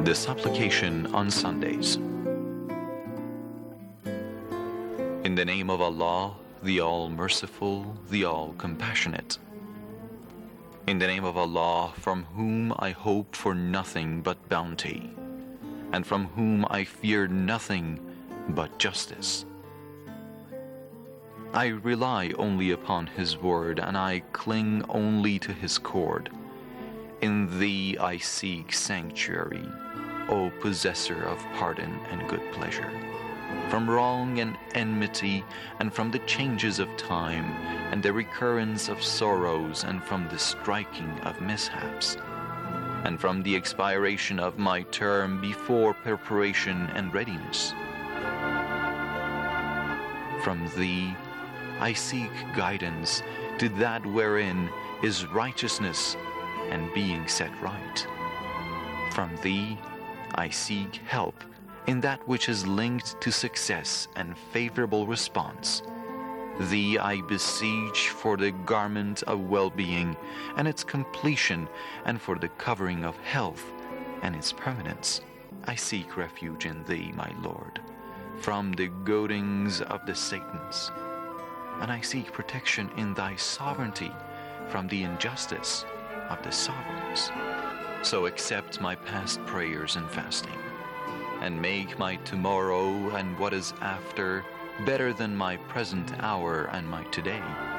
The Supplication on Sundays. In the name of Allah, the All-Merciful, the All-Compassionate. In the name of Allah, from whom I hope for nothing but bounty, and from whom I fear nothing but justice. I rely only upon His word, and I cling only to His cord. In Thee I seek sanctuary, O possessor of pardon and good pleasure, from wrong and enmity, and from the changes of time, and the recurrence of sorrows, and from the striking of mishaps, and from the expiration of my term before preparation and readiness. From Thee I seek guidance to that wherein is righteousness and being set right. From Thee I seek help in that which is linked to success and favorable response. Thee I beseech for the garment of well-being and its completion, and for the covering of health and its permanence. I seek refuge in Thee, my Lord, from the goadings of the Satans, and I seek protection in Thy sovereignty from the injustice of the sovereigns. So accept my past prayers and fasting, and make my tomorrow and what is after better than my present hour and my today.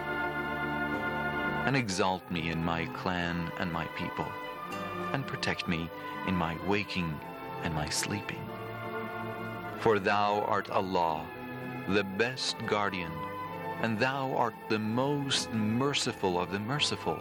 And exalt me in my clan and my people, and protect me in my waking and my sleeping. For Thou art Allah, the best guardian, and Thou art the most merciful of the merciful.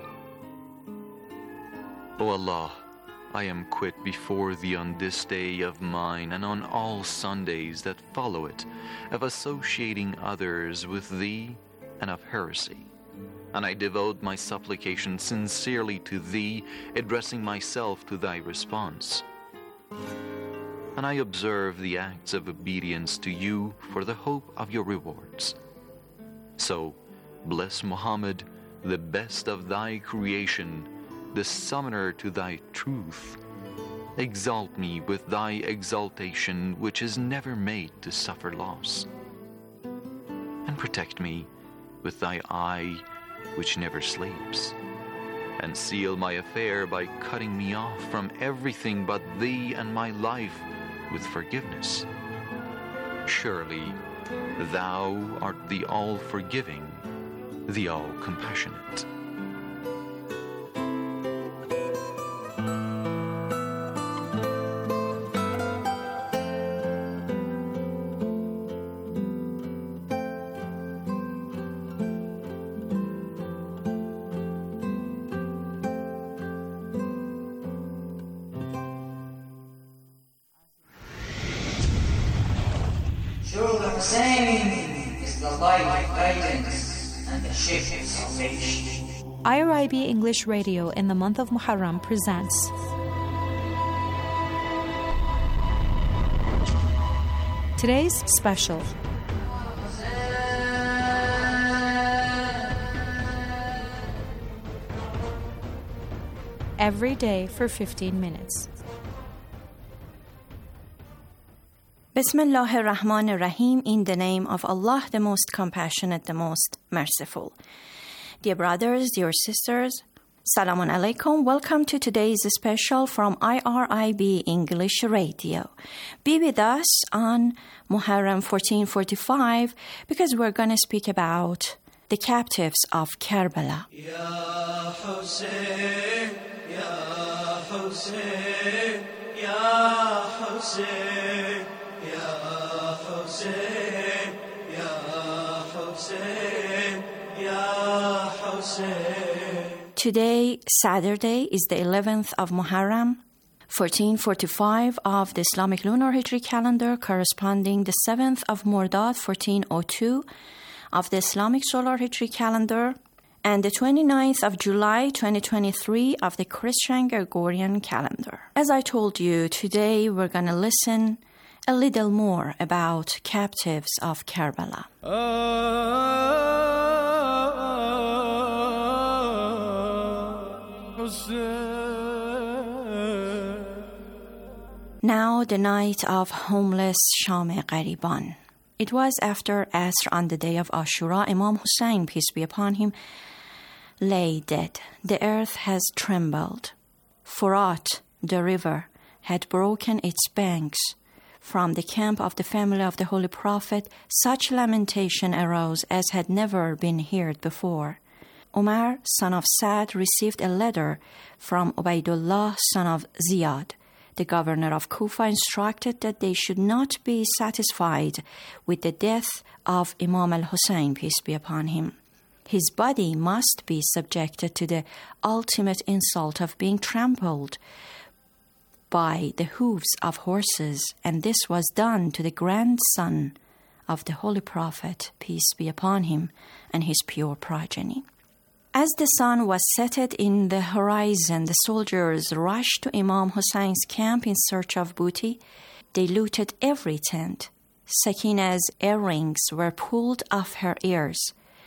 O Allah, I am quit before Thee on this day of mine, and on all Sundays that follow it, of associating others with Thee and of heresy. And I devote my supplication sincerely to Thee, addressing myself to Thy response. And I observe the acts of obedience to You for the hope of Your rewards. So, bless Muhammad, the best of Thy creation, the summoner to Thy truth. Exalt me with Thy exaltation, which is never made to suffer loss. And protect me with Thy eye, which never sleeps. And seal my affair by cutting me off from everything but Thee and my life with forgiveness. Surely, Thou art the all-forgiving, the all-compassionate. Surely Hussein is the light of guidance and the ship of salvation. IRIB English Radio in the month of Muharram presents today's special. Every day for 15 minutes. Bismillah ar-Rahman ar-Rahim, in the name of Allah, the most compassionate, the most merciful. Dear brothers, dear sisters, Salamun alaikum. Welcome to today's special from IRIB English Radio. Be with us on Muharram 1445 because we're going to speak about the captives of Karbala. Ya Hussein, Ya Hussein, Ya Hussein. Ya Hussein, Ya Hussein, Ya Hussein. Today, Saturday, is the 11th of Muharram, 1445 of the Islamic lunar Hijri calendar, corresponding the 7th of Mordad, 1402 of the Islamic solar Hijri calendar, and the 29th of July, 2023 of the Christian Gregorian calendar. As I told you, today we're going to listen a little more about captives of Karbala. Now the night of homeless Sham Ghariban. It was after Asr on the day of Ashura. Imam Hussein, peace be upon him, lay dead. The earth has trembled. Furat, the river, had broken its banks. From the camp of the family of the Holy Prophet, such lamentation arose as had never been heard before. Umar, son of Sa'd, received a letter from Ubaidullah, son of Ziyad. The governor of Kufa instructed that they should not be satisfied with the death of Imam al-Hussein, peace be upon him. His body must be subjected to the ultimate insult of being trampled by the hooves of horses, and this was done to the grandson of the Holy Prophet, peace be upon him, and his pure progeny. As the sun was setting in the horizon, the soldiers rushed to Imam Hussein's camp in search of booty. They looted every tent. Sakina's earrings were pulled off her ears,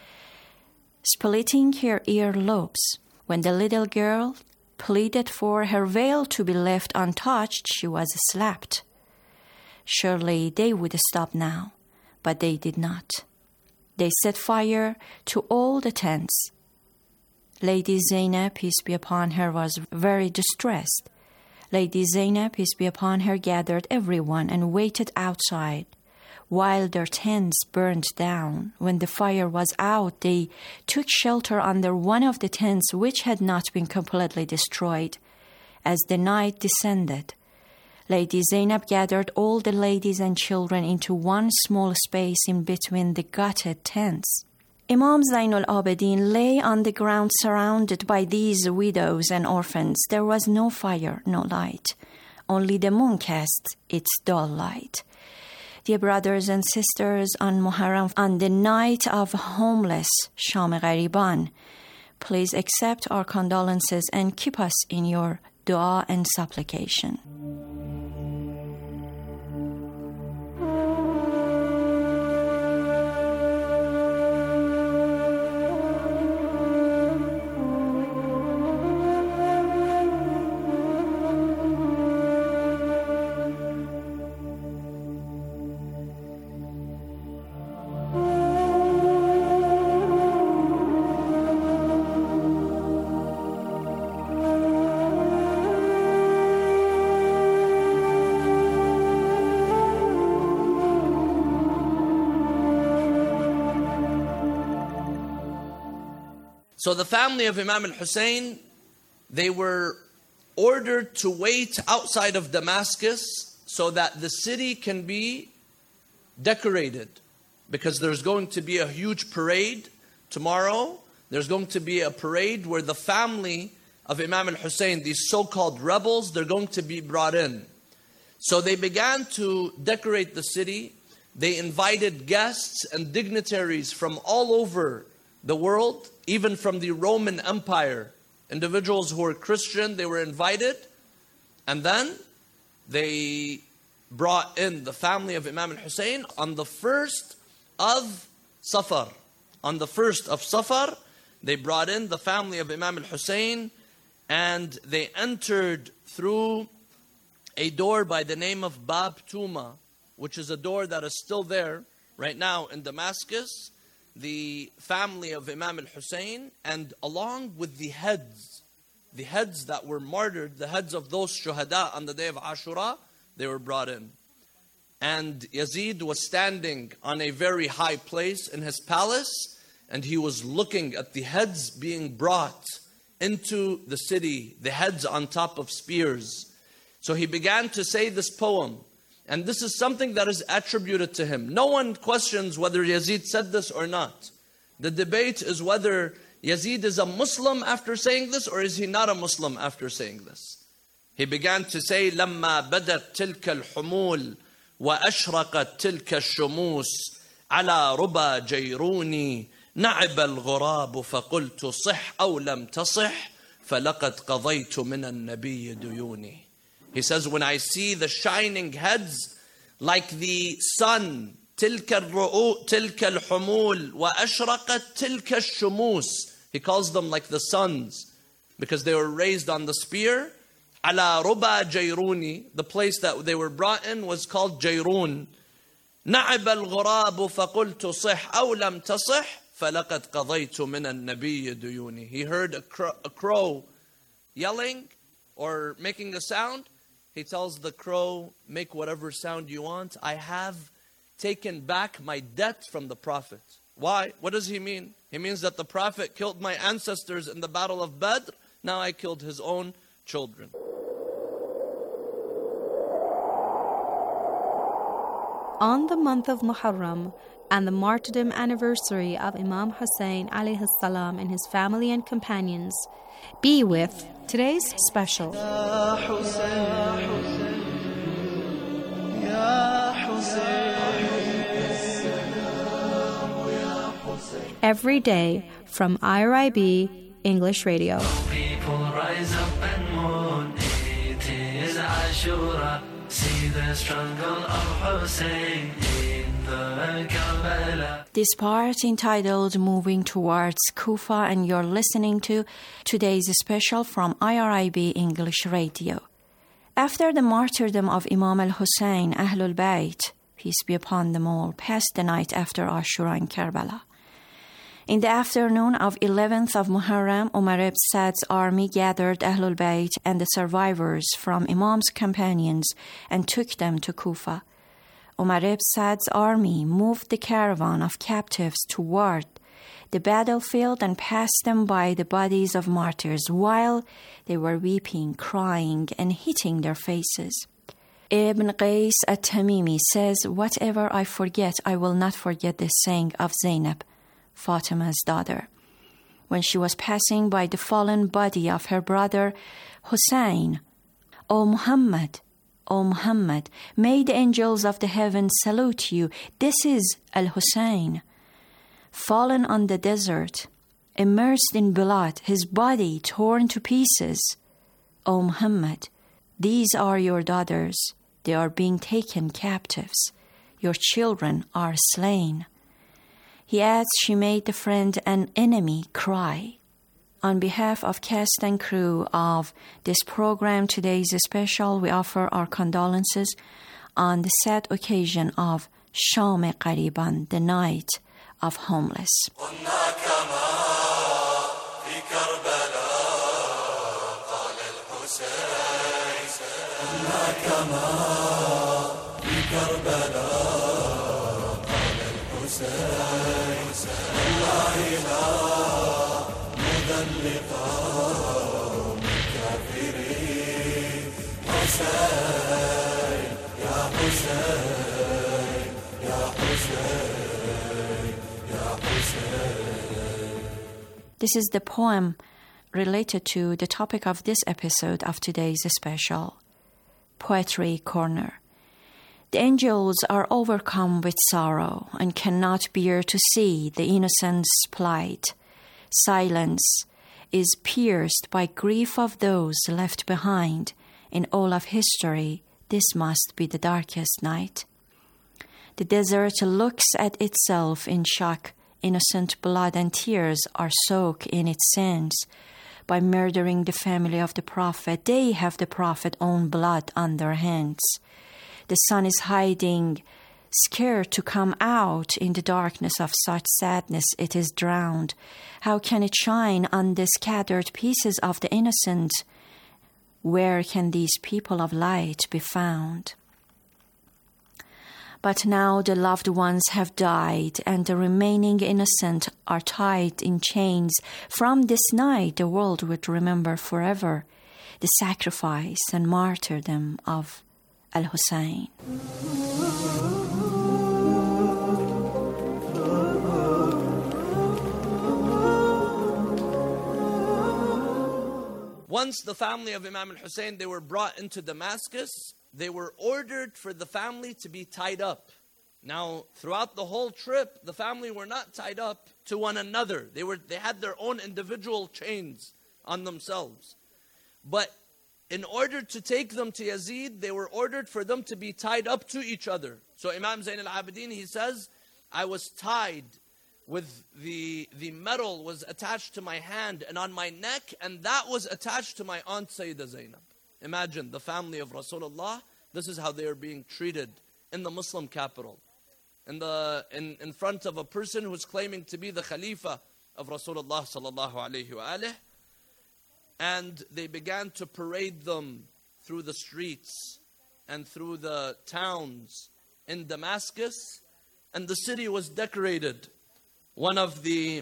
splitting her earlobes. When the little girl pleaded for her veil to be left untouched, she was slapped. Surely they would stop now, but they did not. They set fire to all the tents. Lady Zainab, peace be upon her, was very distressed. Lady Zainab, peace be upon her, gathered everyone and waited outside while their tents burned down. When the fire was out, they took shelter under one of the tents which had not been completely destroyed. As the night descended, Lady Zainab gathered all the ladies and children into one small space in between the gutted tents. Imam Zainul Abidin lay on the ground surrounded by these widows and orphans. There was no fire, no light. Only the moon cast its dull light. Dear brothers and sisters, on Muharram, on the night of homeless Sham Ghariban, please accept our condolences and keep us in your dua and supplication. So the family of Imam al-Hussein, they were ordered to wait outside of Damascus so that the city can be decorated, because there's going to be a huge parade tomorrow. There's going to be a parade where the family of Imam al-Hussein, these so-called rebels, they're going to be brought in. So they began to decorate the city. They invited guests and dignitaries from all over the world, even from the Roman Empire. Individuals who were Christian, they were invited. And then they brought in the family of Imam al-Hussein on the 1st of Safar. On the 1st of Safar, they brought in the family of Imam al-Hussein, and they entered through a door by the name of Bab Tuma, which is a door that is still there right now in Damascus. The family of Imam al-Hussein, and along with the heads that were martyred, the heads of those shuhada on the day of Ashura, they were brought in. And Yazid was standing on a very high place in his palace, and he was looking at the heads being brought into the city, the heads on top of spears. So he began to say this poem. And this is something that is attributed to him. No one questions whether Yazid said this or not. The debate is whether Yazid is a Muslim after saying this, or is he not a Muslim after saying this. He began to say, لَمَّا بَدَتْ تِلْكَ الْحُمُولِ وَأَشْرَقَتْ تِلْكَ الشُّمُوسِ عَلَى رُبَى جَيْرُونِي نَعِبَ الْغُرَابُ فَقُلْتُ صِحْ أَوْ لَمْ تَصِحْ فَلَقَدْ قَضَيْتُ مِنَ النَّبِيِّ دُيُونِي. He says, when I see the shining heads like the sun, تِلْكَ الْحُمُولِ وَأَشْرَقَتْ تِلْكَ الشُّمُوسِ. He calls them like the suns because they were raised on the spear. على ربا جيروني, the place that they were brought in was called Jayrun. نعب الغراب فقلت صح أو لم تصح فلقد قضيت من النبي ديوني. He heard a crow yelling or making a sound. He tells the crow, make whatever sound you want. I have taken back my debt from the Prophet. Why? What does he mean? He means that the Prophet killed my ancestors in the battle of Badr. Now I killed his own children. On the month of Muharram and the martyrdom anniversary of Imam Hussein alayhi salam and his family and companions, be with today's special. Every day from IRIB English Radio. People rise up and mourn. It is Ashura. See the struggle of Hussein in the Karbala. This part entitled Moving Towards Kufa, and you're listening to today's special from IRIB English Radio. After the martyrdom of Imam al-Hussein, Ahlul Bayt, peace be upon them all, passed the night after Ashura in Karbala. In the afternoon of 11th of Muharram, Umar ibn Sa'd's army gathered Ahlul Bayt and the survivors from Imam's companions and took them to Kufa. Umar ibn Sa'd's army moved the caravan of captives toward the battlefield and passed them by the bodies of martyrs while they were weeping, crying, and hitting their faces. Ibn Qais at-Tamimi says, whatever I forget, I will not forget this saying of Zainab, Fatima's daughter, when she was passing by the fallen body of her brother Hussein. O Muhammad, may the angels of the heavens salute you. This is Al-Hussein, fallen on the desert, immersed in blood, his body torn to pieces. O Muhammad, these are your daughters. They are being taken captives. Your children are slain. He adds, she made the friend and enemy cry. On behalf of cast and crew of this program, today's special, we offer our condolences on the sad occasion of Sham Qariban, the night of homeless. This is the poem related to the topic of this episode of today's special, Poetry Corner. The angels are overcome with sorrow and cannot bear to see the innocent's plight. Silence is pierced by grief of those left behind. In all of history, this must be the darkest night. The desert looks at itself in shock. Innocent blood and tears are soaked in its sins. By murdering the family of the Prophet, they have the Prophet's own blood on their hands. The sun is hiding, scared to come out in the darkness of such sadness, it is drowned. How can it shine on the scattered pieces of the innocent? Where can these people of light be found? But now the loved ones have died, and the remaining innocent are tied in chains. From this night the world would remember forever the sacrifice and martyrdom of Al-Hussein. Once the family of Imam al-Hussein, they were brought into Damascus, they were ordered for the family to be tied up. Now, throughout the whole trip, the family were not tied up to one another. They had their own individual chains on themselves. But in order to take them to Yazid, they were ordered for them to be tied up to each other. So Imam Zayn al-Abidin, he says, I was tied with the metal was attached to my hand and on my neck, and that was attached to my aunt Sayyidah Zainab. Imagine the family of Rasulullah, this is how they are being treated in the Muslim capital. In front of a person who's claiming to be the Khalifa of Rasulullah sallallahu alayhi wa alihi. And they began to parade them through the streets and through the towns in Damascus. And the city was decorated. One of the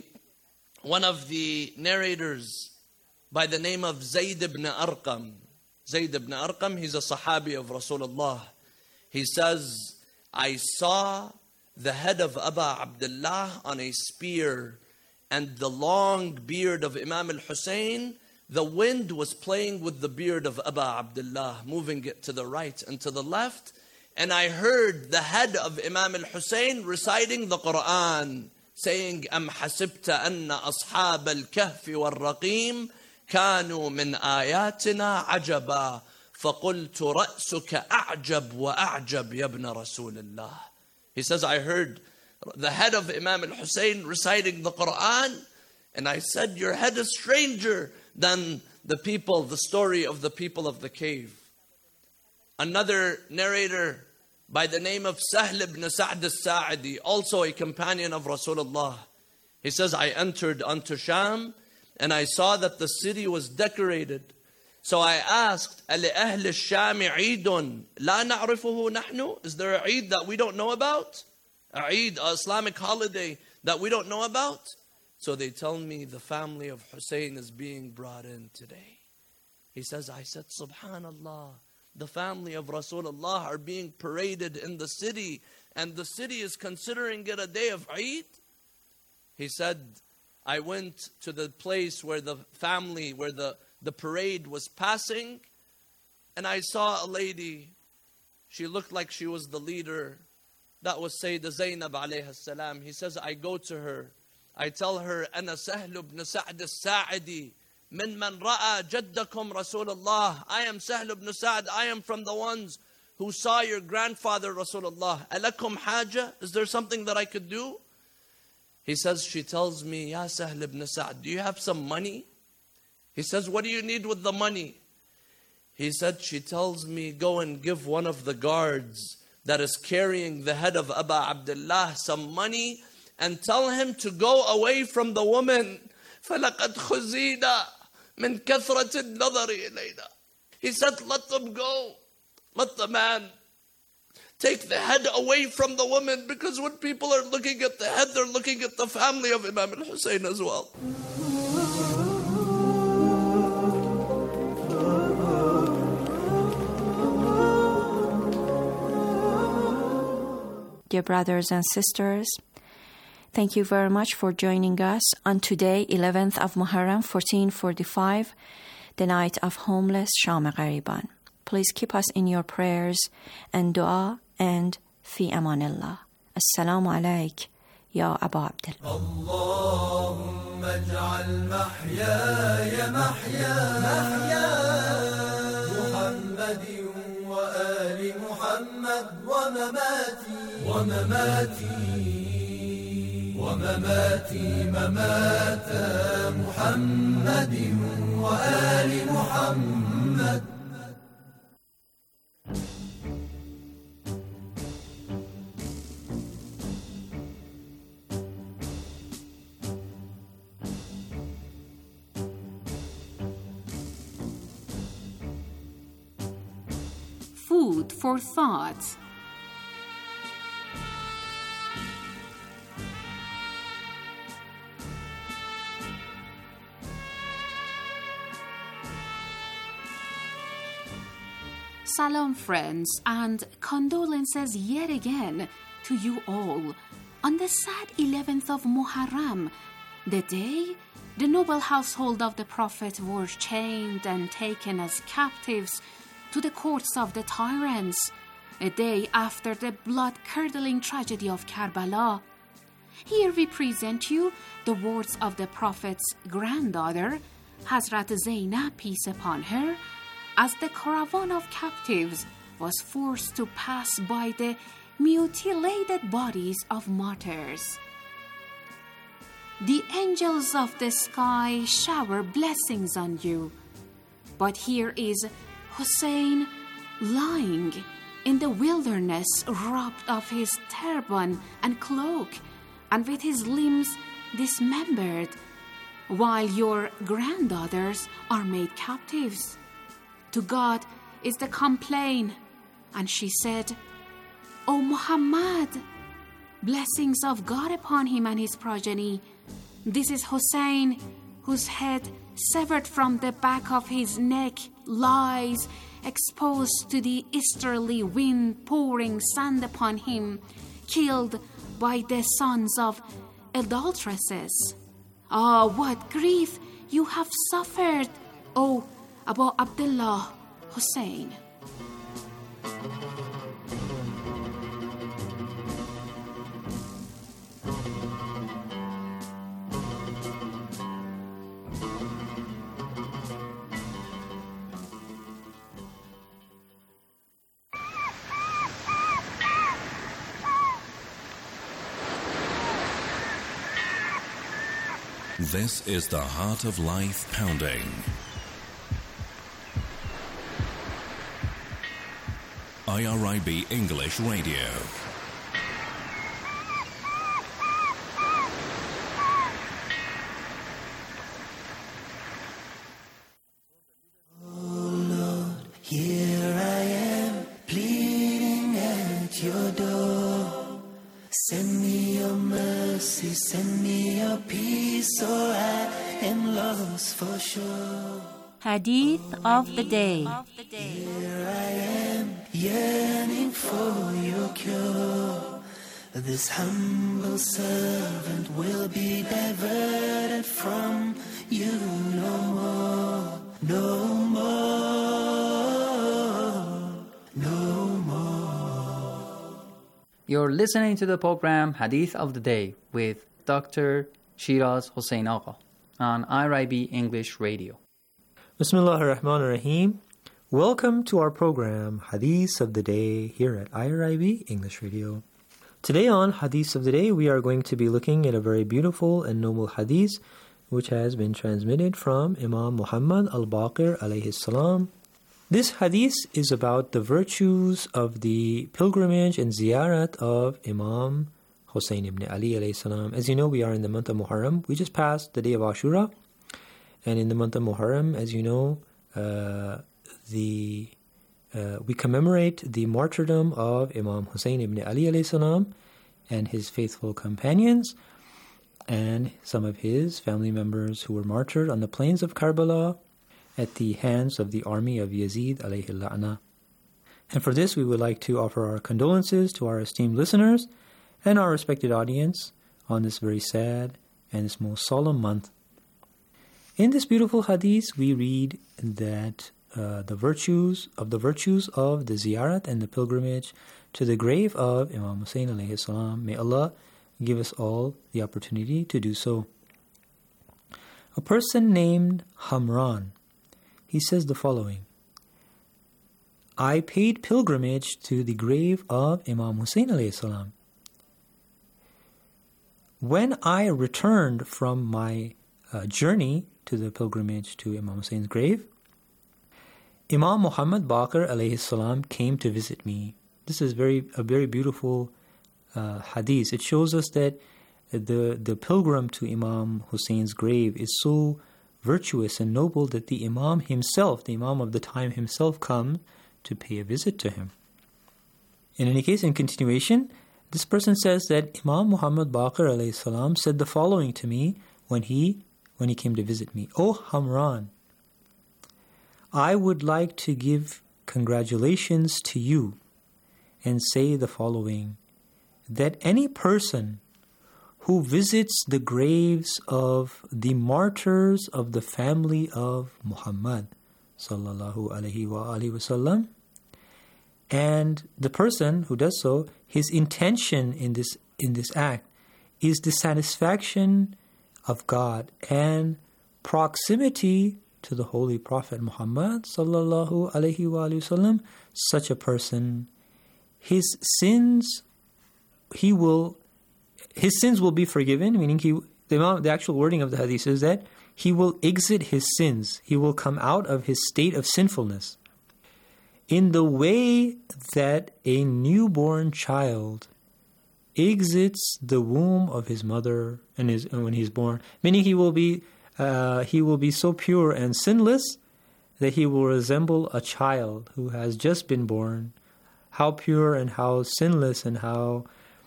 narrators by the name of Zayd ibn Arqam. Zayd ibn Arqam, he's a Sahabi of Rasulullah. He says, I saw the head of Aba Abdullah on a spear, and the long beard of Imam al-Hussein, the wind was playing with the beard of Aba Abdullah, moving it to the right and to the left. And I heard the head of Imam al-Hussein reciting the Quran, saying, Am hasibta anna ashab al-kahfi wal-raqim كانوا من آياتنا عجبا فقلت رأسك أعجب وأعجب يا ابن رسول الله. He says, I heard the head of Imam al-Hussein reciting the Quran, and I said, your head is stranger than the story of the people of the cave. Another narrator by the name of Sahl ibn Sa'd al-Sa'idi, also a companion of Rasulullah. He says, I entered onto Sham, and I saw that the city was decorated. So I asked, أَلِأَهْلِ الشَّامِ عِيدٌ لَا نَعْرِفُهُ نَحْنُ? Is there a Eid that we don't know about? A Eid, an Islamic holiday that we don't know about? So they tell me the family of Hussein is being brought in today. He says, I said, Subhanallah, the family of Rasulullah are being paraded in the city, and the city is considering it a day of Eid? He said, I went to the place where the parade was passing, and I saw a lady. She looked like she was the leader. That was Sayyidah Zainab alayha salam. He says, I go to her. I tell her, أنا سهل بن سعد الساعدي من رأى جدكم رسول الله. I am Sahl ibn Sa'd. I am from the ones who saw your grandfather Rasulullah. ألكم حاجة? Is there something that I could do? He says, she tells me, Ya Sahl ibn Sa'd, do you have some money? He says, what do you need with the money? He said, she tells me, go and give one of the guards that is carrying the head of Aba Abdullah some money, and tell him to go away from the woman. فَلَقَدْ خُزِينَا مِنْ كَثْرَةِ النَّظَرِ إِلَيْنَا. He said, let them go. Let the man take the head away from the woman, because when people are looking at the head, they're looking at the family of Imam al-Hussein as well. Dear brothers and sisters, thank you very much for joining us on today, 11th of Muharram, 1445, the night of homeless Sham Ghariban. Please keep us in your prayers and dua, and fi amanillah. Assalamu alayk, ya Abu Abdullah. Allahumma ij'al mahyaya mahya Muhammadin wa ali Muhammad wa mamati mamata Muhammadin wa ali Muhammad. Food for thought. Salam friends, and condolences yet again to you all on the sad 11th of Muharram, the day the noble household of the Prophet were chained and taken as captives to the courts of the tyrants, a day after the blood-curdling tragedy of Karbala. Here we present you the words of the Prophet's granddaughter, Hazrat Zainab, peace upon her, as the caravan of captives was forced to pass by the mutilated bodies of martyrs. The angels of the sky shower blessings on you, but here is Hussein lying in the wilderness, robbed of his turban and cloak, and with his limbs dismembered, while your granddaughters are made captives. To God is the complaint. And she said, O Muhammad, blessings of God upon him and his progeny. This is Hussein, whose head, severed from the back of his neck, lies exposed to the easterly wind pouring sand upon him, killed by the sons of adulteresses. Ah, what grief you have suffered, O Abu Abdullah Hussein. This is the Heart of Life Pounding. IRIB English Radio. Oh Lord, here I am, pleading at your door. Send me your mercy, send me your peace, or I am lost for sure. Hadith of the day. Here I am, yearning for your cure. This humble servant will be diverted from you no more, no more, no more. You're listening to the program Hadith of the Day with Dr. Shiraz Hossein Agha on IRIB English Radio. Bismillah ar-Rahman ar-Rahim. Welcome to our program Hadith of the Day here at IRIB English Radio. Today on Hadith of the Day, we are going to be looking at a very beautiful and noble hadith which has been transmitted from Imam Muhammad al-Baqir alayhi salam. This hadith is about the virtues of the pilgrimage and ziyarat of Imam Hussein ibn Ali alayhi salam. As you know, we are in the month of Muharram. We just passed the day of Ashura. And in the month of Muharram, as you know, we commemorate the martyrdom of Imam Hussein ibn Ali alayhi salam and his faithful companions and some of his family members who were martyred on the plains of Karbala at the hands of the army of Yazid alayhi la'na. And for this, we would like to offer our condolences to our esteemed listeners and our respected audience on this very sad and this most solemn month. In this beautiful hadith, we read that the virtues of the ziyarat and the pilgrimage to the grave of Imam Hussein alayhi salam. May Allah give us all the opportunity to do so. A person named Hamran, he says the following: I paid pilgrimage to the grave of Imam Hussein alayhi salam. When I returned from my journey to the pilgrimage to Imam Hussein's grave, Imam Muhammad Baqir alayhi salam came to visit me. This is a very beautiful hadith. It shows us that the pilgrim to Imam Hussein's grave is so virtuous and noble that the Imam himself, the Imam of the time himself, comes to pay a visit to him. In any case, in continuation, this person says that Imam Muhammad Baqir alayhi salam said the following to me when he came to visit me: O Hamran, I would like to give congratulations to you and say the following, that any person who visits the graves of the martyrs of the family of Muhammad sallallahu alaihi wasallam, and the person who does so, his intention in this act is the satisfaction of God and proximity to the Holy Prophet Muhammad sallallahu alaihi wasallam, such a person, his sins will be forgiven. Meaning, the actual wording of the hadith is that he will exit his sins. He will come out of his state of sinfulness, in the way that a newborn child exits the womb of his mother and when he's born, meaning he will be so pure and sinless that he will resemble a child who has just been born. How pure and how sinless and how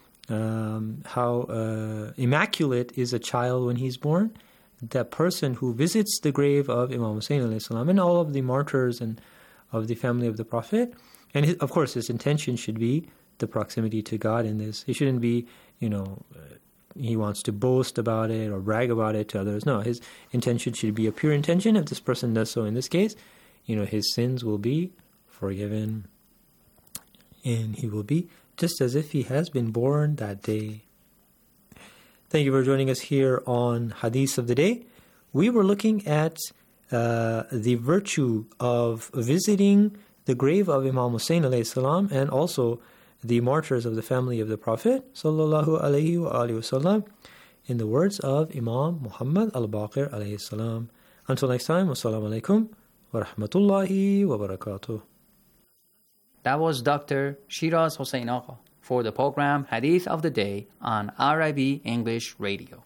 immaculate is a child when he's born. That person who visits the grave of Imam Hussein alayhi salam and all of the martyrs and of the family of the Prophet, and of course his intention should be the proximity to God in this. He shouldn't be, he wants to boast about it or brag about it to others. No, his intention should be a pure intention. If this person does so in this case, his sins will be forgiven. And he will be just as if he has been born that day. Thank you for joining us here on Hadith of the Day. We were looking at the virtue of visiting the grave of Imam Hussein alayhi salam and also the martyrs of the family of the Prophet sallallahu alayhi wa alihi wasallam, in the words of Imam Muhammad al-Baqir alayhi salam. Until next time, wassalamu alaikum wa rahmatullahi wa barakatuh. That was Dr. Shiraz Hossein Agha for the program Hadith of the Day on RIB English Radio.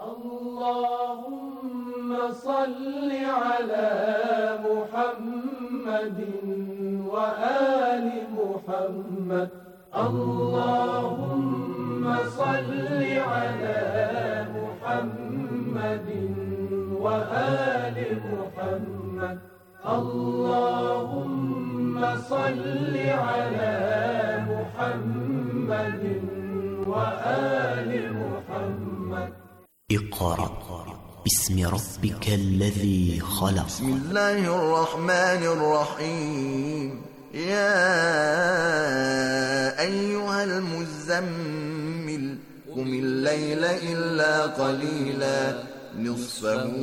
Allahumma salli ala Muhammadin wa ali Muhammad. Allahumma salli ala Muhammadin wa ali Muhammad. Allahumma salli ala Muhammadin wa ali Muhammad. اقرأ باسم ربك الذي خلق. بسم الله الرحمن الرحيم. يا أيها المزمل قم الليل إلا قليلا نصفه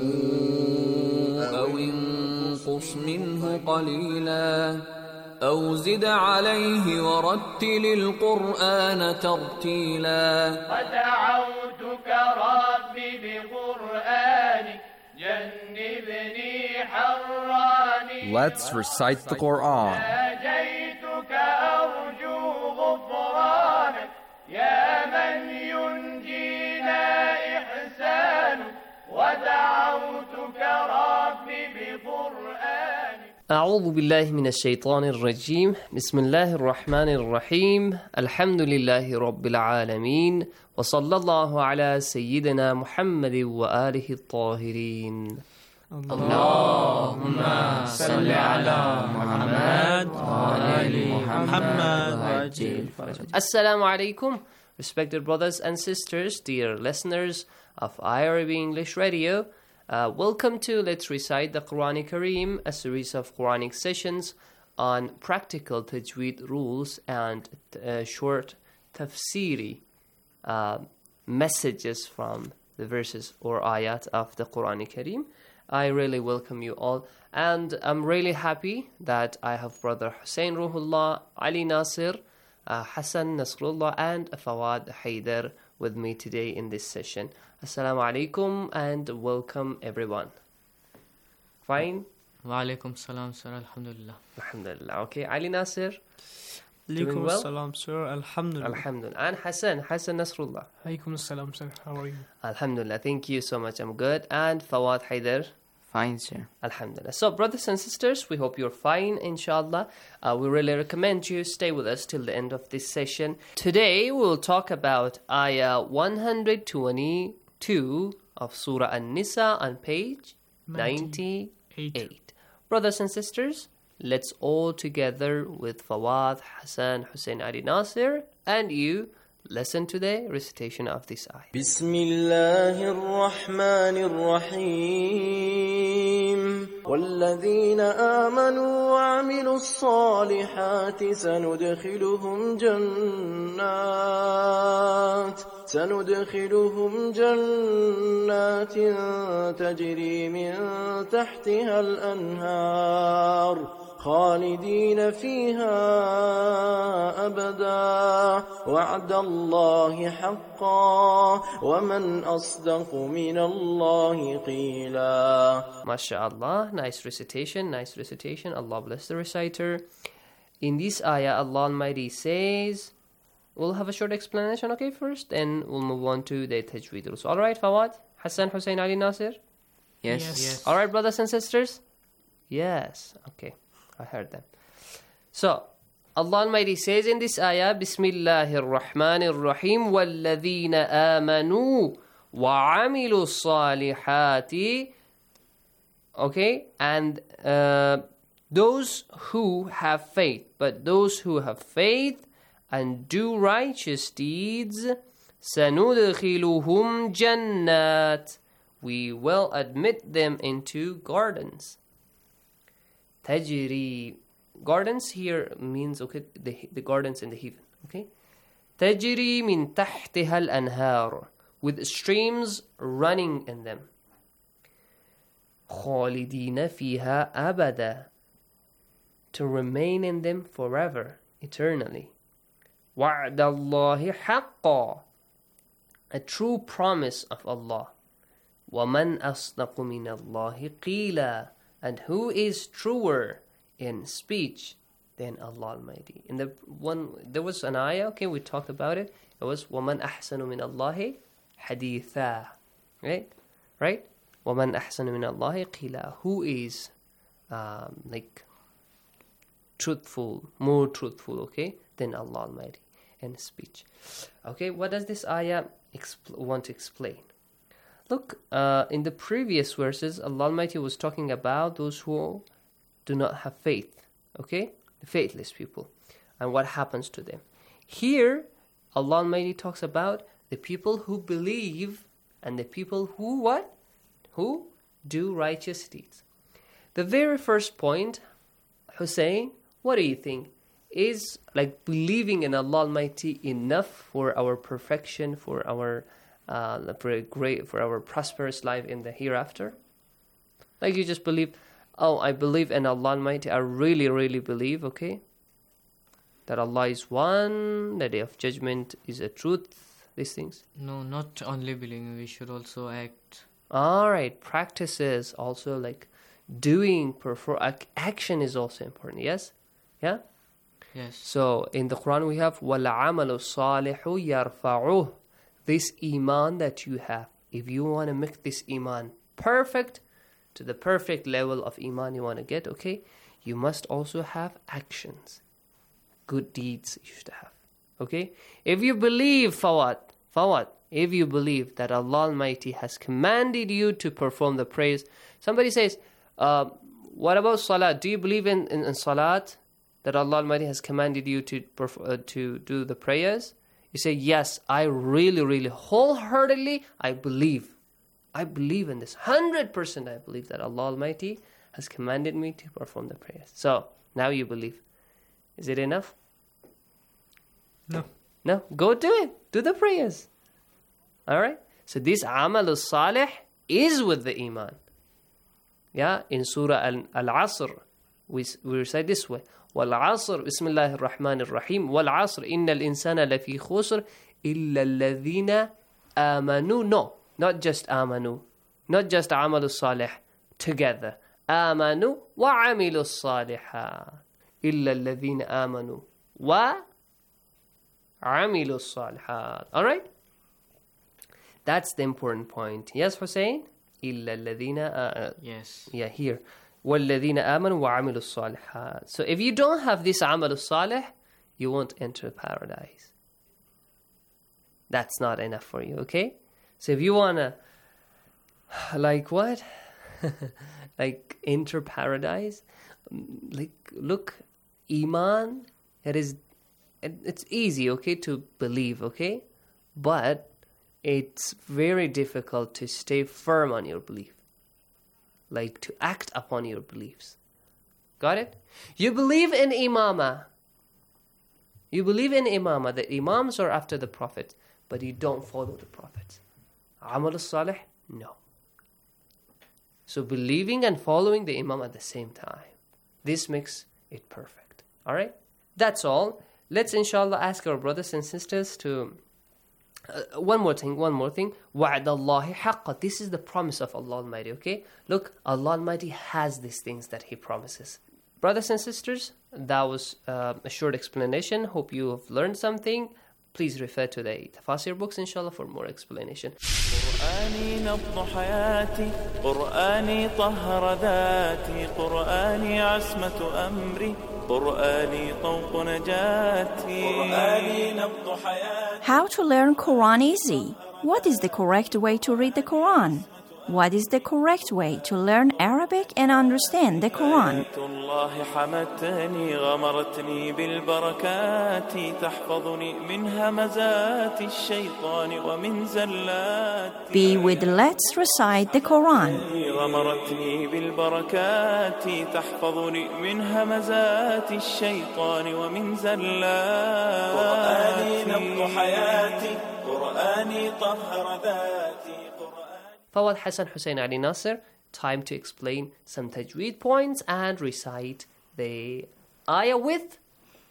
أو انقص منه قليلا أو زد عليه ورتل القرآن ترتيلا. ودعوتك ربي بقرآنك جنبني حراني. Let's recite the Quran. ناجيتك أرجو غفرانك يا من ينجينا إحسانك. ودعوتك ربي بقرآنك. أعوذ بالله من الشيطان الرجيم. بسم الله الرحمن الرحيم. الحمد لله رب العالمين وصلى الله على سيدنا محمد وآله الطاهرين. اللهم صل على محمد وآل محمد. Assalamu alaikum, respected brothers and sisters, dear listeners of IRB English Radio. Welcome to Let's Recite the Quran Kareem, a series of Quranic sessions on practical tajweed rules and short tafsiri messages from the verses or ayat of the Quran Kareem. I really welcome you all, and I'm really happy that I have Brother Hussein Ruhullah, Ali Nasir, Hassan Nasrullah, and Fawad Haider with me today in this session. Assalamu alaikum and welcome everyone. Fine? Wa alaikum salam, sir. Alhamdulillah. Alhamdulillah. Okay, Ali Nasir. Alaikum salam, sir. Alhamdulillah. Alhamdulillah. And Hassan Nasrullah. Alaikum salam, sir. How are you? Alhamdulillah. Thank you so much. I'm good. And Fawad Haider. Fine, sir. Alhamdulillah. So, brothers and sisters, we hope you're fine, inshallah. We really recommend you stay with us till the end of this session. Today, we'll talk about Ayah 122 of Surah An-Nisa on page 98. Brothers and sisters, let's all together with Fawad, Hassan, Hussein, Ali Nasir, and you, listen to the recitation of this ayah. Bismillahir Rahmanir Rahim. والذين آمنوا وعملوا الصالحات سندخلهم جنات تجري من تحتها الأنهار خالدين فيها أبدا وعد الله حقا ومن أصدق من الله قيلا. MashaAllah, nice recitation. Allah bless the reciter. in this ayah, Allah Almighty says, we'll have a short explanation, okay, first, then we'll move on to the tajweed rules. All right, Fawad, Hassan, Hussein, Ali, Nasir? Yes. All right, brothers and sisters? Yes. Okay, I heard them. So, Allah Almighty says in this ayah, Bismillahir Rahmanir Rahim, وَالَّذِينَ آمَنُوا وَعَمِلُوا الصَّالِحَاتِ. Okay, and those who have faith, but those who have faith and do righteous deeds, سَنُدْخِلُهُمْ جَنَّاتٍ. We will admit them into gardens. تَجْرِي. Gardens here means, okay, the gardens in the heaven, okay? تَجْرِي مِن تَحْتِهَا الْأَنْهَارُ. With streams running in them. خَالِدِينَ فِيهَا أَبَدًا. To remain in them forever, eternally. وَعْدَ اللَّهِ حَقًّا. A true promise of Allah. وَمَنْ أَصْدَقُ مِنَ اللَّهِ قِيلًا. And who is truer in speech than Allah Almighty? In the one, there was an ayah, okay, we talked about it. It was وَمَنْ أَحْسَنُ مِنَ اللَّهِ حَدِيثًا. Right? وَمَنْ أَحْسَنُ مِنَ اللَّهِ قِيلًا. Who is like truthful, more truthful, okay, than Allah Almighty in speech. Okay, what does this ayah want to explain? Look, in the previous verses, Allah Almighty was talking about those who do not have faith, okay, the faithless people, and what happens to them. Here, Allah Almighty talks about the people who believe and the people who what? Who do righteous deeds. The very first point, Hussein, what do you think? Is like believing in Allah Almighty enough for our perfection, for our for our prosperous life in the hereafter? Like you just believe, oh, I believe in Allah Almighty, I really, really believe, okay, that Allah is one, the Day of Judgment is a truth, these things. No, not only believing, we should also act. Alright, practices also, like doing, action is also important, yes? Yeah? Yes. So in the Quran we have وَالْعَمَلُ الصَّالِحُ يَرْفَعُهُ. This iman that you have, if you want to make this iman perfect, to the perfect level of iman you want to get, okay, you must also have actions, good deeds you should have, okay? If you believe, Fawad, if you believe that Allah Almighty has commanded you to perform the prayers, somebody says, what about salat? Do you believe in salat, that Allah Almighty has commanded you to do the prayers? You say, yes, I really, really, wholeheartedly, I believe in this. 100% I believe that Allah Almighty has commanded me to perform the prayers. So, now you believe. Is it enough? No? Go do it. Do the prayers. Alright? So this amal salih is with the iman. Yeah? In Surah Al-Asr, we recite this way. وَالْعَصْرِ بسم الله الرحمن الرحيم وَالْعَصْرِ إِنَّ الْإِنسَانَ لَفِي خُسْرٍ إِلَّا الَّذِينَ آمَنُوا. No, not just آمَنُوا, not just عَمَلُوا الصَّالِحِ together. آمَنُوا وَعَمِلُوا الصَّالِحَاتِ إِلَّا الَّذِينَ آمَنُوا وَعَمِلُوا الصَّالِحَاتِ. Alright? That's the important point. Yes, Hussein? إِلَّا الَّذِينَ yes. Yeah, here. وَالَّذِينَ آمَنُوا وَعَمِلُوا الصَّالِحَاتِ. So if you don't have this amal salih, you won't enter paradise. That's not enough for you, okay? So if you wanna, like what? Like enter paradise, like look, iman, it's easy, okay, to believe, okay? But it's very difficult to stay firm on your belief. Like to act upon your beliefs. Got it? You believe in imama. You believe in imama, that imams are after the Prophet, but you don't follow the Prophet. Amal salih? No. So believing and following the imam at the same time. This makes it perfect. Alright? That's all. Let's inshallah ask our brothers and sisters to... one more thing. وَعْدَ اللَّهِ حَقًّا. This is the promise of Allah Almighty, okay? Look, Allah Almighty has these things that He promises. Brothers and sisters, that was a short explanation. Hope you have learned something. Please refer to the Tafasir books, inshallah, for more explanation. قرآني نبض حياتي قرآني طهر ذاتي قرآني عصمة أمري قرآني طوق نجاتي قرآني نبض حياتي. How to learn Quran easy? What is the correct way to read the Quran? What is the correct way to learn Arabic and understand the Quran? الله حمتني غمرتني بالبركات تحفظني من همزات الشيطان ومن زلات. Be with Let's Recite the Quran. غمرتني بالبركات تحفظني من همزات الشيطان ومن زلات. قرآني نبض حياتي قرآني طهر ذاتي. Fawad Hassan Hussein Ali Nasir, time to explain some tajweed points and recite the ayah with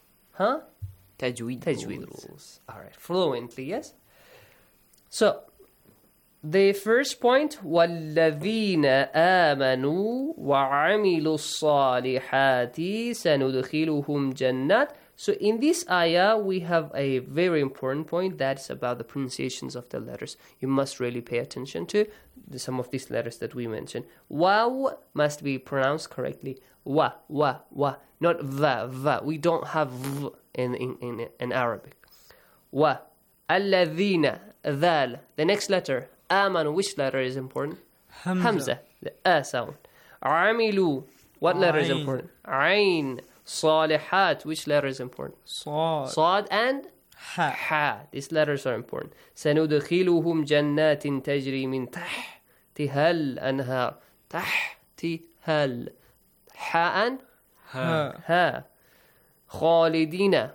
tajweed rules. All right, fluently, yes? So, the first point, وَالَّذِينَ آمَنُوا وَعَمِلُوا الصَّالِحَاتِ سَنُدْخِلُهُمْ جَنَّاتٍ. So in this ayah, we have a very important point that's about the pronunciations of the letters. You must really pay attention to some of these letters that we mentioned. Waw must be pronounced correctly. Wa, not va. We don't have v in Arabic. Wa, alladhina, dhal. The next letter, amanu, which letter is important? Hamza, the a sound. Amilu, what letter is important? Ain. Salihat, which letter is important? Sad and ha. These letters are important. سندخلهم جنات تجري من تحتها الأنهار. تحتها ha and ha. خالدين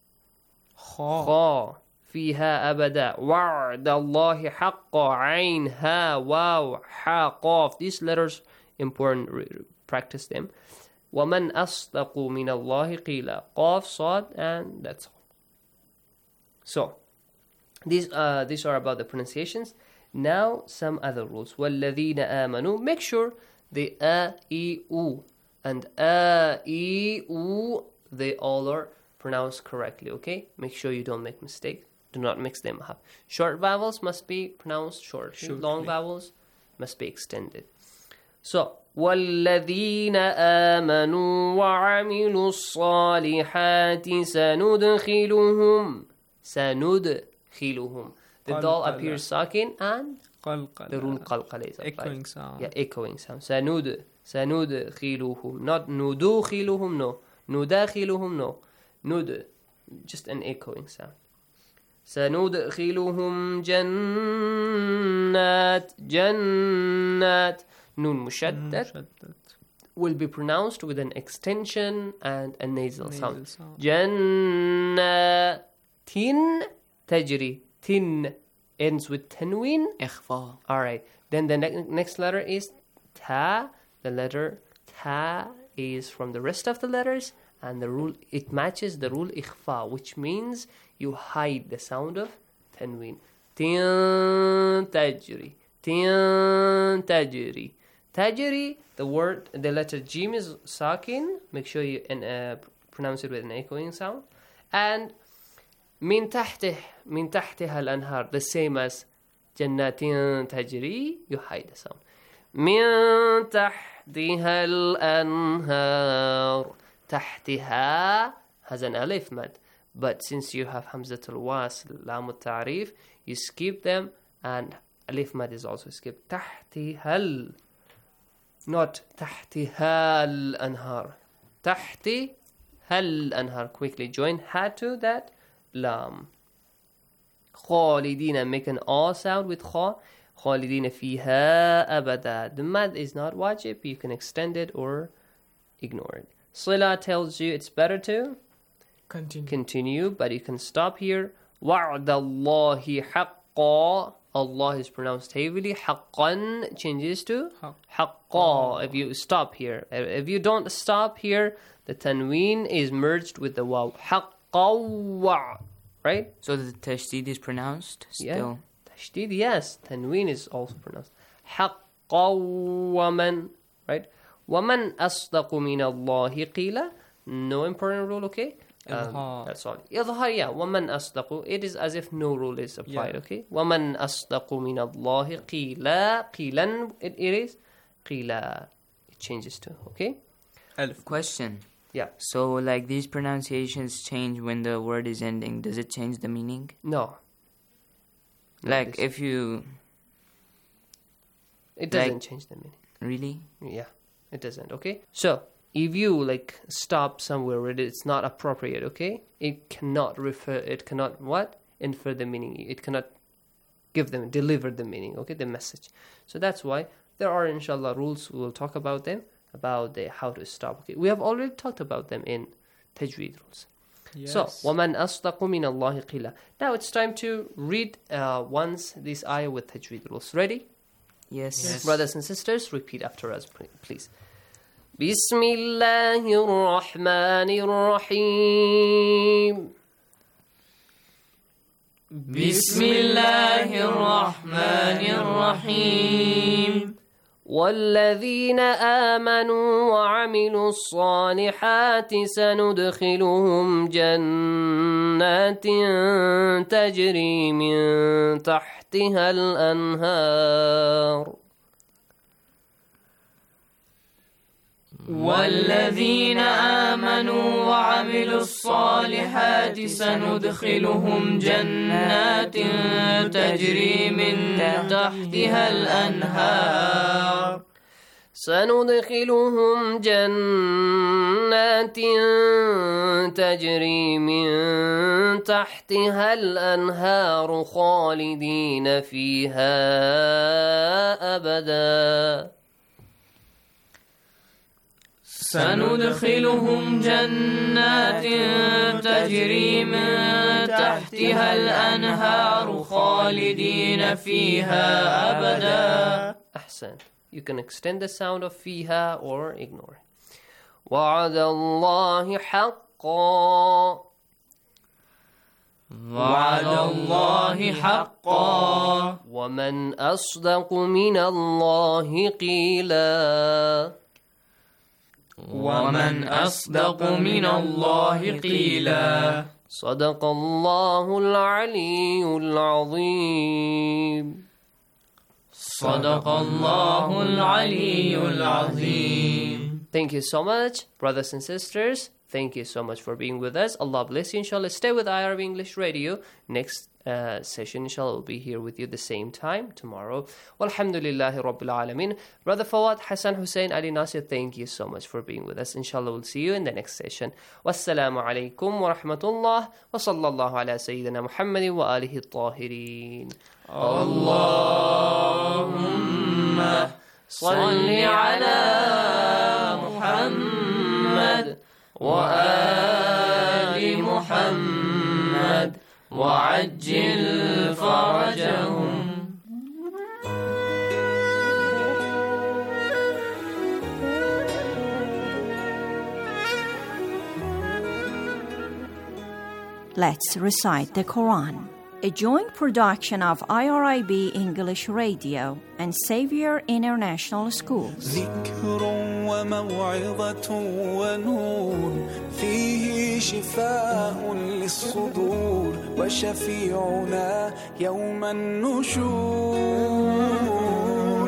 خا فيها أبدا. وعد الله حقا. عين ha واو ha قاف. These letters important. Practice them. وَمَنْ أَصْدَقُ مِنَ اللَّهِ قِيلًا. Qaf, Sad, and that's all. So, these are about the pronunciations. Now, some other rules. وَالَّذِينَ آمَنُوا. Make sure the a, e, u, and a, e, u, they all are pronounced correctly, okay? Make sure you don't make mistakes. Do not mix them up. Short vowels must be pronounced shortly. Long vowels must be extended. So, وَالَّذِينَ آمَنُوا وَعَمِلُوا الصَّالِحَاتِ سَنُدْخِلُهُمْ. The dal appears sakin and the rule qalqala is applied. Echoing sound. Yeah, echoing sound. سَنُدْخِلُهُمْ. Not نُدُخِلُهُم, no. نُدَخِلُهُم, no. Nud, just an echoing sound. سَنُدْخِلُهُمْ جَنَّاتٍ. Nun mushaddad will be pronounced with an extension and a nasal sound. Jannatin tajri. Tin ends with tanween. Ikhfa. Alright. Then the next letter is ta. The letter ta is from the rest of the letters, and the rule, it matches the rule ikhfa, which means you hide the sound of tanween. Tin tajri. Tin tajri. Tajri, the letter jim is sakin. Make sure you pronounce it with an echoing sound. And min tahtih, min tahtiha al-anhar, the same as jannatin tajri, you hide the sound. Min tahtiha al-anhar. Tahtiha has an alif mad. But since you have hamzatul wasl, lam al-ta'rif, you skip them, and alif mad is also skipped. Tahtiha not tahtiha al-anhar. Tahti al-anhar. Quickly join ha to that lam. Khalidina, make an a sound with kha. Khalidina fiha abada. The mad is not wajib. You can extend it or ignore it. Sila tells you it's better to continue, but you can stop here. Wa'dallahi haqqa. Allah is pronounced heavily. Haqqan changes to haqqa. If you stop here. If you don't stop here, the tanween is merged with the waw. Haqqa. Right? So the tashdid is pronounced still? Yeah. Tashdid, yes. Tanween is also pronounced. Haqqa waman. Right? وَمَنْ أَصْدَقُ مِنَ اللَّهِ قِيلًا. No important rule, okay? That's all. إظهار, yeah. وَمَنْ أَصْدَقُ. It is as if no rule is applied, okay? وَمَنْ أَصْدَقُ مِنَ اللَّهِ قِيلًا. قِيلًا, it is. قِيلًا. It changes to, okay? Question. Yeah. So, like, these pronunciations change when the word is ending. Does it change the meaning? No. Like, if you... It doesn't change the meaning. Really? Yeah, it doesn't, okay? So, if you, like, stop somewhere where it's not appropriate, okay? It cannot what? Infer the meaning. It cannot deliver the meaning, okay? The message. So that's why there are, inshallah, rules. We will talk about them. About how to stop. Okay? We have already talked about them in Tajweed rules. Yes. So, وَمَنْ أَصْدَقُ مِنَ اللَّهِ قِيلًا. Now it's time to read once this ayah with Tajweed rules. Ready? Yes. Brothers and sisters, repeat after us, please. بسم الله الرحمن الرحيم. بسم الله الرحمن الرحيم. والذين آمنوا وعملوا الصالحات سندخلهم جنات تجري من تحتها الأنهار. والذين آمنوا وعملوا الصالحات سندخلهم جنات تجري من تحتها الأنهار. سندخلهم جنات تجري من تحتها الأنهار خالدين فيها أبدا. سندخلهم جنات تجري من تحتها الأنهار خالدين فيها أبدا. أحسن. You can extend the sound of فيها or ignore. وعد الله حقا. وعد الله حقا. ومن أصدق من الله قيلا. ومن أصدق من الله قيلا. صدق الله العلي العظيم. صدق الله العلي العظيم. Thank you so much, brothers and sisters. Thank you so much for being with us. Allah bless you, inshallah. Stay with IRB English Radio. Next session, inshallah, will be here with you the same time tomorrow. Walhamdulillahi Rabbil Alameen. Brother Fawad, Hassan, Hussein, Ali Nasir, thank you so much for being with us. Inshallah, we'll see you in the next session. Wassalamu alaikum wa rahmatullah wa sallallahu ala Sayyidina Muhammadin wa alihi at-tahirin. Allahumma salli ala Muhammad wa ali Muhammad وعجل فرجهم. Let's recite the Quran. A joint production of IRIB English Radio and Xavier International Schools. ذكر وموعظة ونور فيه شفاء للصدور وشفيعنا يوم النشور.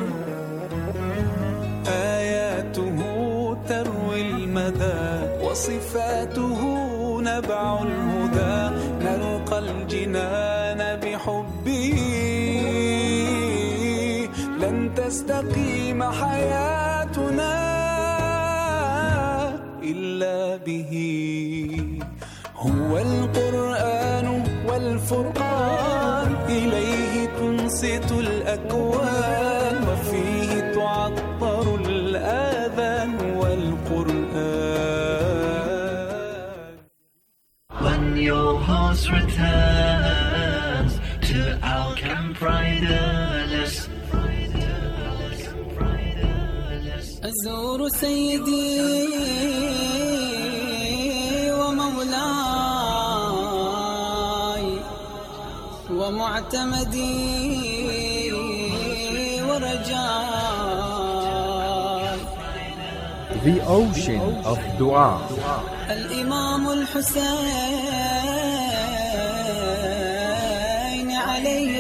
آياته تروي المدى وصفاته نبع الهدى. نلقى الجنان بحبه لن تستقيم حياتنا إلا به. هو القرآن والفرقان إليه تنصت الأكوان وفيه تعطر الآذان والقرآن. When your horse returns to our camp riderless, أزور سيدي ومولاي ومعتمدي ورجاي. the ocean of dua. الإمام الحسين عليه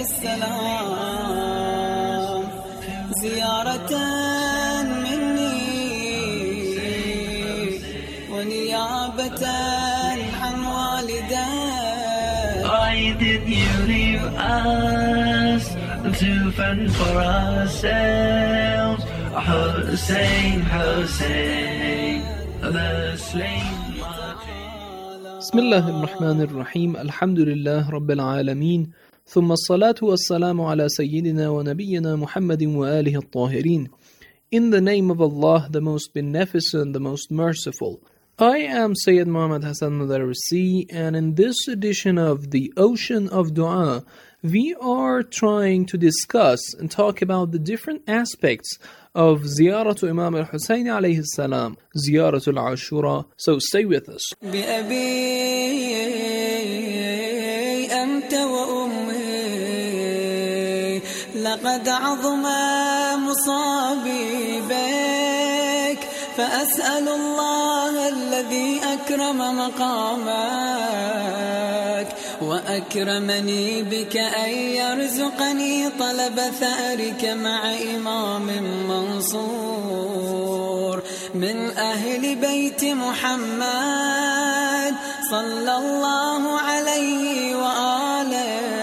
السلام زيارة مني ونيابة عن والدي. Why did you leave us to fend for ourselves? Hussein, Hussein, the slain. بسم الله الرحمن الرحيم. الحمد لله رب العالمين، ثم الصلاة والسلام على سيدنا ونبينا محمد وآله الطاهرين. In the name of Allah, the most beneficent, the most merciful. I am Sayyid Muhammad Hassan Madarisi, and in this edition of The Ocean of Dua, we are trying to discuss and talk about the different aspects of Ziyaratu Imam al-Husayn alayhi salam, Ziyaratu al-Ashura. So stay with us. بأبي أنت وأمي لقد عظم مصابي بك فأسأل الله الذي أكرم مقامك وأكرمني بك أن يرزقني طلب ثأرك مع إمام منصور من أهل بيت محمد صلى الله عليه وآله.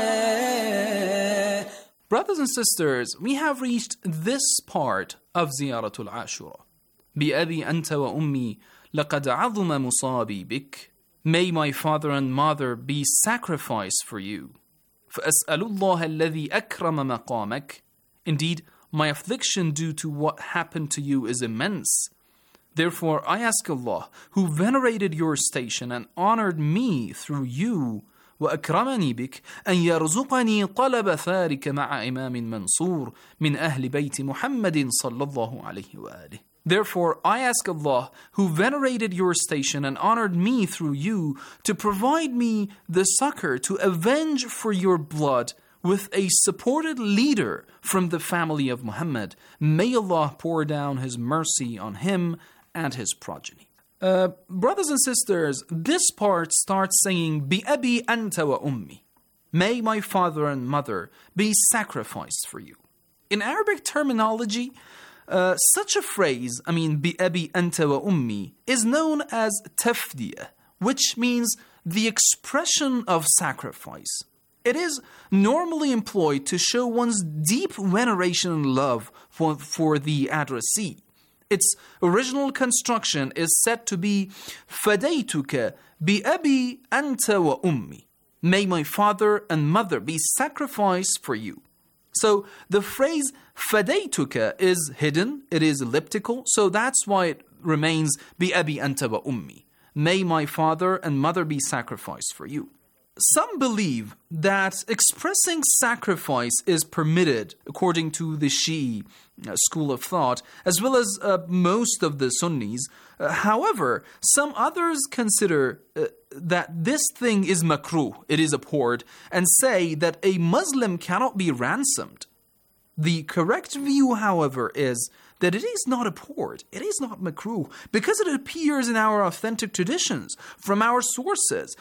Brothers and sisters, we have reached this part of Ziyaratul Ashura. بأبي أنت وأمي لقد عظم مصابي بك. May my father and mother be sacrificed for you. فأسأل الله الذي أكرم مقامك. Indeed, my affliction due to what happened to you is immense. Therefore, I ask Allah, who venerated your station and honored me through you, وأكرمني بك أن يرزقني طلب ثارك مع إمام منصور من أهل بيت محمد صلى الله عليه وآله. Therefore, I ask Allah, who venerated your station and honored me through you, to provide me the succor to avenge for your blood with a supported leader from the family of Muhammad. May Allah pour down His mercy on him and his progeny. Brothers and sisters, this part starts saying, بِأَبِي أَنْتَ وَأُمِّي. May my father and mother be sacrificed for you. In Arabic terminology, such a phrase, بِأَبِي أَنْتَ وَأُمِّي, is known as tafdiyah, which means the expression of sacrifice. It is normally employed to show one's deep veneration and love for the addressee. Its original construction is said to be فَدَيْتُكَ بِأَبِي أَنْتَ وَأُمِّي. May my father and mother be sacrificed for you. So the phrase فَدَيْتُكَ is hidden, it is elliptical, so that's why it remains بِأَبِي أَنْتَ وَأُمِّي. May my father and mother be sacrificed for you. Some believe that expressing sacrifice is permitted according to the Shi'i school of thought, as well as most of the Sunnis. However, some others consider that this thing is makruh, it is abhorred, and say that a Muslim cannot be ransomed. The correct view, however, is that it is not abhorred, it is not makruh, because it appears in our authentic traditions, from our sources.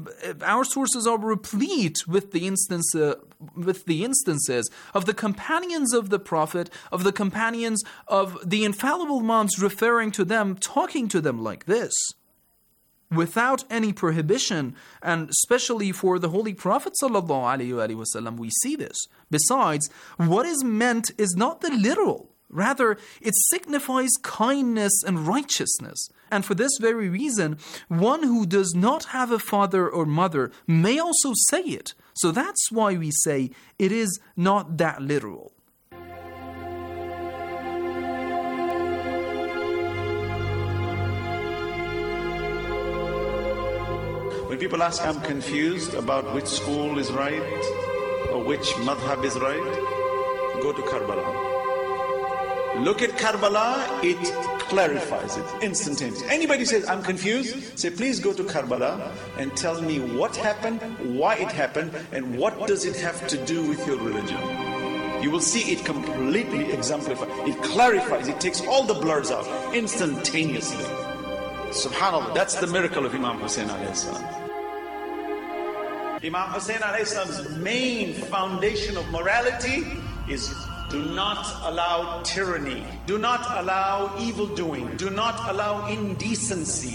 Our sources are replete with the instances of the companions of the Prophet, of the companions of the infallible Imams, referring to them, talking to them like this, without any prohibition, and especially for the Holy Prophet ﷺ, we see this. Besides, what is meant is not the literal. Rather, it signifies kindness and righteousness. And for this very reason, one who does not have a father or mother may also say it. So that's why we say it is not that literal. When people ask, I'm confused about which school is right or which madhab is right, go to Karbala. Look at Karbala, it clarifies it instantaneously. Anybody says, I'm confused, say, please go to Karbala and tell me what happened, why it happened, and what does it have to do with your religion. You will see it completely exemplified. It clarifies, it takes all the blurs out instantaneously. Subhanallah, that's the miracle of Imam Hussein alayhi salam. Imam Hussein alayhi salam's main foundation of morality is do not allow tyranny, do not allow evil doing, do not allow indecency.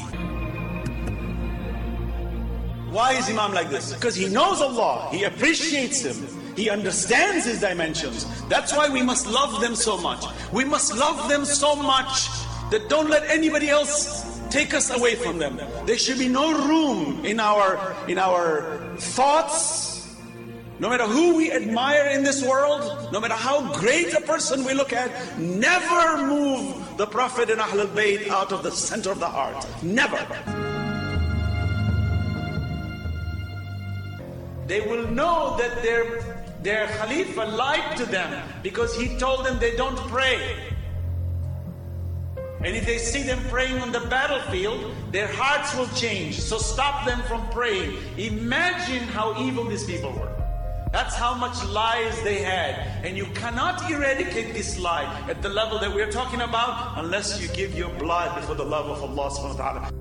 Why is Imam like this? Because he knows Allah, he appreciates Him, he understands His dimensions. That's why we must love them so much. We must love them so much that don't let anybody else take us away from them. There should be no room in our thoughts. No matter who we admire in this world, no matter how great a person we look at, never move the Prophet and Ahlul Bayt out of the center of the heart. Never. They will know that their Khalifa lied to them because he told them they don't pray. And if they see them praying on the battlefield, their hearts will change. So stop them from praying. Imagine how evil these people were. That's how much lies they had. And you cannot eradicate this lie at the level that we're talking about unless you give your blood for the love of Allah subhanahu wa ta'ala.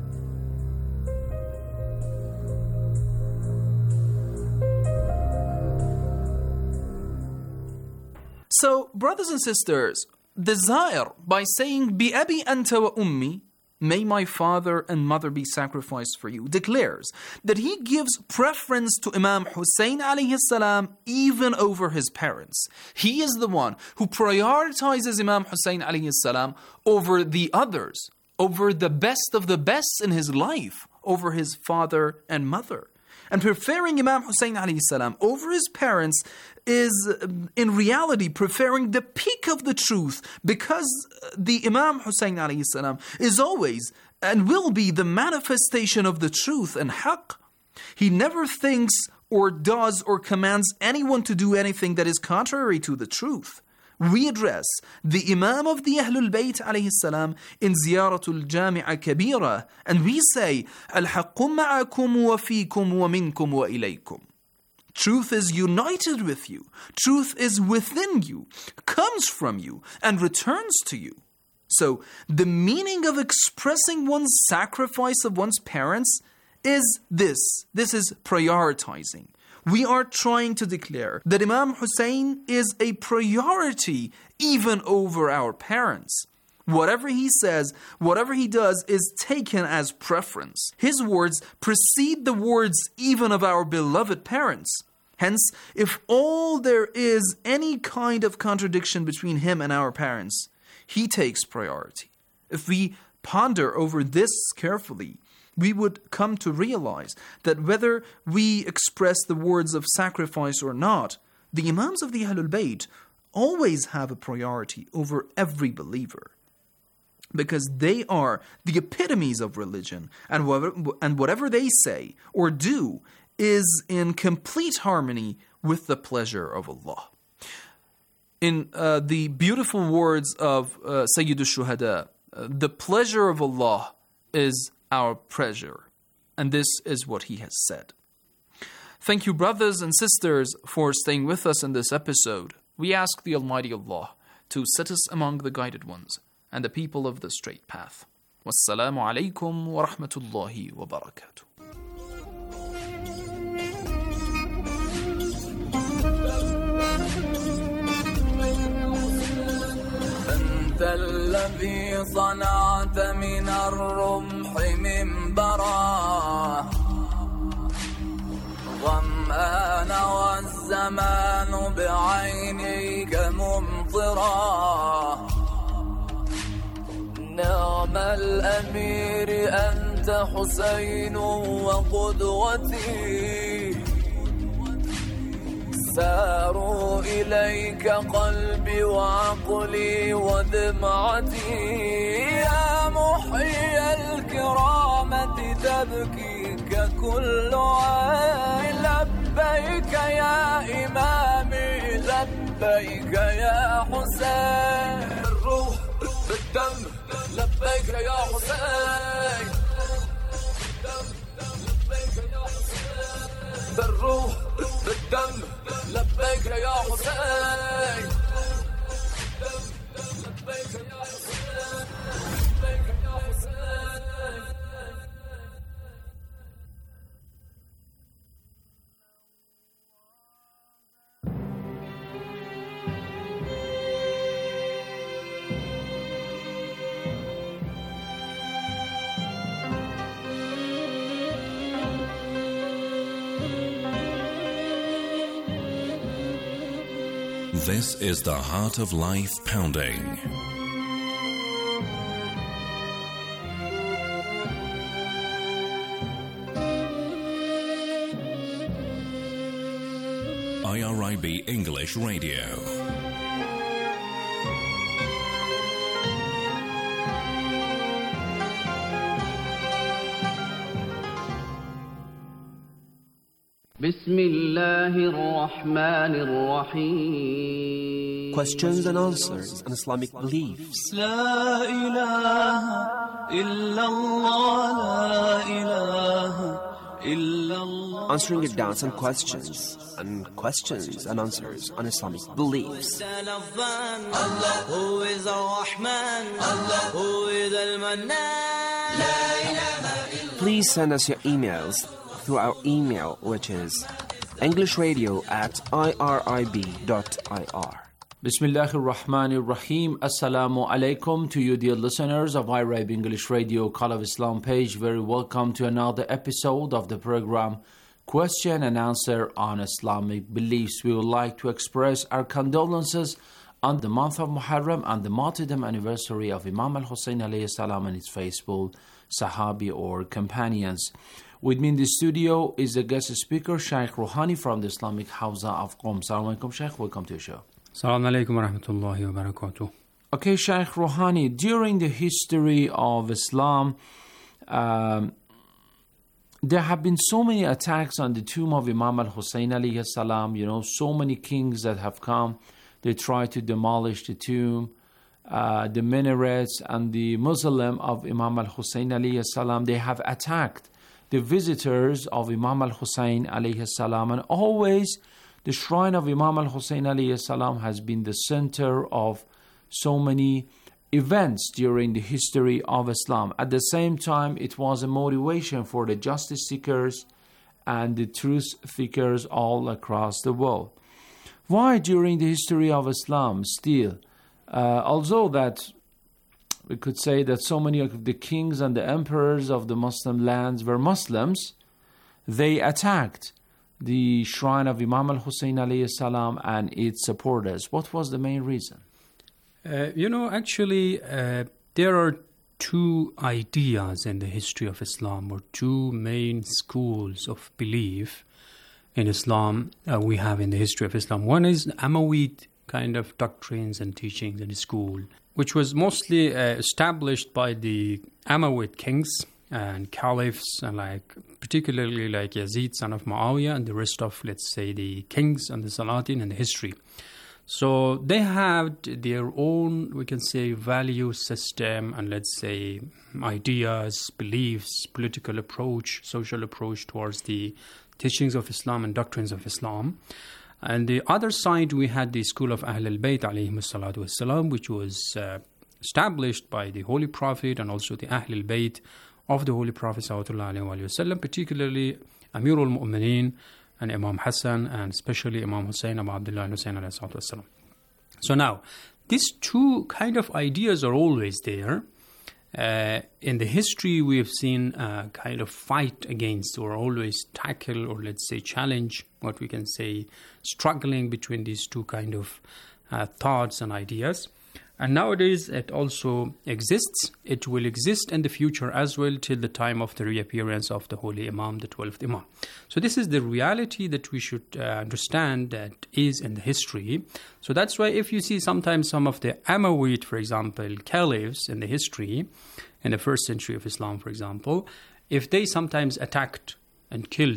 So, brothers and sisters, desire by saying, بِأَبِي أَنْتَ وَأُمِّي, may my father and mother be sacrificed for you, declares that he gives preference to Imam Hussein alayhi salam even over his parents. He is the one who prioritizes Imam Hussein alayhi salam over the others, over the best of the best in his life, over his father and mother. And preferring Imam Hussein alayhi salam over his parents is in reality preferring the peak of the truth, because the Imam Hussein alayhi salam is always and will be the manifestation of the truth and haqq. He never thinks or does or commands anyone to do anything that is contrary to the truth. We address the Imam of the Ahlul Bayt alayhi salam in Ziyaratul Jami'a Kabira, and we say, Al-haqqu ma'akum wa fikum wa minkum wa ilaykum. Truth is united with you. Truth is within you, comes from you, and returns to you. So, the meaning of expressing one's sacrifice of one's parents is this. This is prioritizing. We are trying to declare that Imam Hussein is a priority even over our parents. Whatever he says, whatever he does is taken as preference. His words precede the words even of our beloved parents. Hence, if all there is any kind of contradiction between him and our parents, he takes priority. If we ponder over this carefully, we would come to realize that whether we express the words of sacrifice or not, the Imams of the Ahlul Bayt always have a priority over every believer, because they are the epitomes of religion, and whatever they say or do is in complete harmony with the pleasure of Allah. In the beautiful words of Sayyid al-Shuhada, the pleasure of Allah is our pleasure. And this is what he has said. Thank you, brothers and sisters, for staying with us in this episode. We ask the Almighty Allah to set us among the guided ones and the people of the straight path. Wassalamu alaikum wa rahmatullahi wa barakatuh. أنت الذي صنعت من الرمح منبرا ظمآن والزمان بعينيك ممطرا نعم الأمير أنت حسين وقدوتي ساروا إليك قلبي وعقلي ودمعتي يا محيي الكرامة تبكيك كل عين لبيك يا إمامي لبيك يا حسين الروح بالدم لبيك يا حسين بالروح بالدم لبيك يا حسين This is the Heart of Life Pounding. IRIB English Radio. Questions and answers on Islamic beliefs. La ilaha illallah, la ilaha illallah. Answering your doubts and questions and answers on Islamic beliefs. Allah, who is Ar-Rahman, Allah, who is Al-Mannan. La ilaha illallah. Please send us your emails through our email, which is englishradio@irib.ir. Bismillahir Rahmanir Rahim. Assalamu alaikum to you, dear listeners of IRIB English Radio Call of Islam page. Very welcome to another episode of the program Question and Answer on Islamic Beliefs. We would like to express our condolences on the month of Muharram and the martyrdom anniversary of Imam al-Hussein alayhi salam and his faithful Sahabi or companions. With me in the studio is the guest speaker, Shaykh Rouhani from the Islamic Hawza of Qom. Assalamu alaikum, Shaykh. Welcome to the show. Assalamu alaikum wa rahmatullahi wa barakatuh. Okay, Shaykh Rouhani, during the history of Islam, there have been so many attacks on the tomb of Imam al-Hussein alayhi salam. You know, so many kings that have come. They try to demolish the tomb, the minarets, and the mausoleum of Imam al-Hussein alayhi salam. They have attacked the visitors of Imam al-Hussein alayhi salam, and always the shrine of Imam al-Hussein alayhi salam has been the center of so many events during the history of Islam. At the same time, it was a motivation for the justice seekers and the truth seekers all across the world. Why during the history of Islam still, although that we could say that so many of the kings and the emperors of the Muslim lands were Muslims, they attacked the shrine of Imam al-Hussein alayhi salam and its supporters? What was the main reason? Actually, there are two ideas in the history of Islam, or two main schools of belief in Islam we have in the history of Islam. One is Umayyad kind of doctrines and teachings in the school, which was mostly established by the Umayyad kings and caliphs, and particularly like Yazid, son of Muawiyah, and the rest of, let's say, the kings and the Salatin in the history. So they have their own, we can say, value system and, let's say, ideas, beliefs, political approach, social approach towards the teachings of Islam and doctrines of Islam. And the other side, we had the school of Ahl al-Bayt alayhim salatu wassalam, which was established by the Holy Prophet and also the Ahl al-Bayt of the Holy Prophet sallallahu alayhi wa sallam, particularly Amir al-Mu'mineen and Imam Hassan, and especially Imam Hussein, Abu Abdullah and Hussein alayhi salatu wassalam. So now, these two kind of ideas are always there. In the history, we have seen a kind of fight against, or always tackle, or let's say challenge, what we can say, struggling between these two kind of thoughts and ideas. And nowadays, it also exists. It will exist in the future as well till the time of the reappearance of the Holy Imam, the 12th Imam. So this is the reality that we should understand that is in the history. So that's why if you see sometimes some of the Umayyad, for example, caliphs in the history, in the first century of Islam, for example, if they sometimes attacked and killed